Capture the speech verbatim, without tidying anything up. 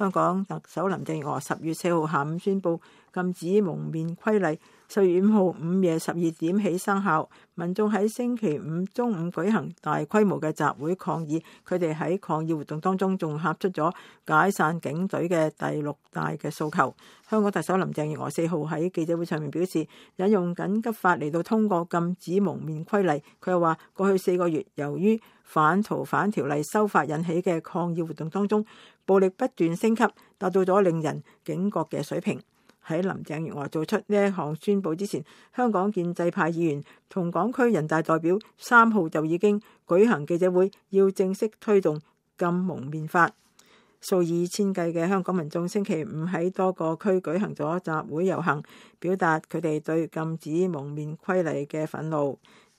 香港特首林鄭月娥十月四號下午宣布禁止蒙面規例，十月五號午夜十二點起生效。民眾喺星期五中午舉行大規模嘅集會抗議，佢哋喺抗議活動當中仲喊出咗解散警隊嘅第六大嘅訴求。香港特首林鄭月娥四號喺記者會上面表示，引用緊急法嚟到通過禁止蒙面規例。佢又話，過去四個月由於反逃犯條例修法引起嘅抗議活動當中，暴力不斷升級，達到咗令人警覺嘅水平。喺林鄭月娥做出呢一項宣佈之前，香港建制派議員同港區人大代表三號就已經舉行記者會，要正式推動禁蒙面法。數以千計嘅香港民眾星期五喺多個區舉行咗集會遊行，表達佢哋對禁止蒙面規例嘅憤怒。